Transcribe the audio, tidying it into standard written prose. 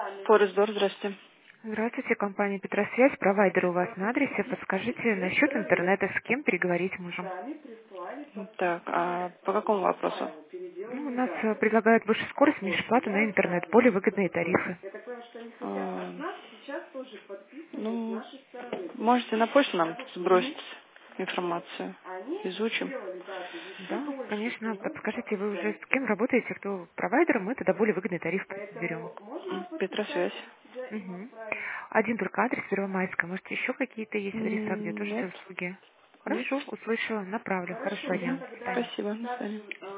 Форестдор, здрасте. Здравствуйте, компания Петросвязь, провайдер у вас на адресе. Подскажите, насчет интернета, с кем переговорить можем? Так, а по какому вопросу? Ну, у нас предлагают выше скорость, меньше платы на интернет, более выгодные тарифы. А, Ну, можете на почту нам сбросить информацию. Изучим. Да, конечно, подскажите, вы уже с кем работаете, кто провайдером, мы тогда более выгодный тариф берем. Петросвязь. Угу. Один только адрес Первомайская, может, еще какие-то есть адреса, где тоже Нет, все услуги? нет. Хорошо, услышала, направлю. Хорошего Мгм. дня. До свидания. Спасибо, до свидания.